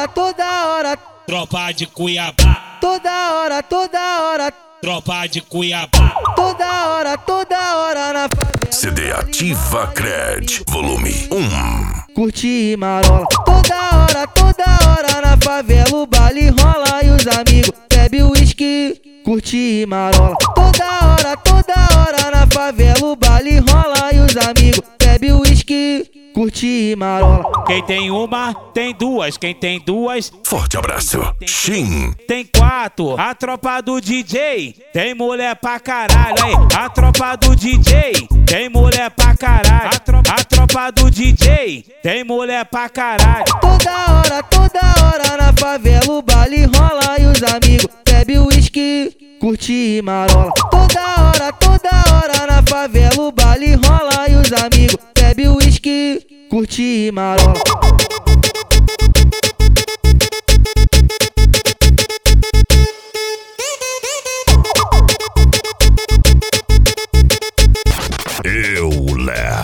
hora. Tropa de Cuiabá. Toda hora. Tropa de Cuiabá. Toda hora na favela. CD Ativa Cred, volume 1. Curte e marola. Toda hora na favela. O baile rola e os amigos bebe uísque. Curte e marola. Toda hora na favela. O baile rola e os amigos bebe uísque. Curte e marola. Quem tem uma, tem duas. Quem tem duas, Forte abraço, Shin. tem quatro. A tropa do DJ tem mulher pra caralho. Aí, a tropa do DJ tem mulher pra caralho. A tropa do DJ tem mulher pra caralho. Toda hora na favela. O baile rola e os amigos bebe uísque. Curte e marola. Toda hora na favela. O baile rola e os amigos bebe uísque. Curte e marola. Eu levo.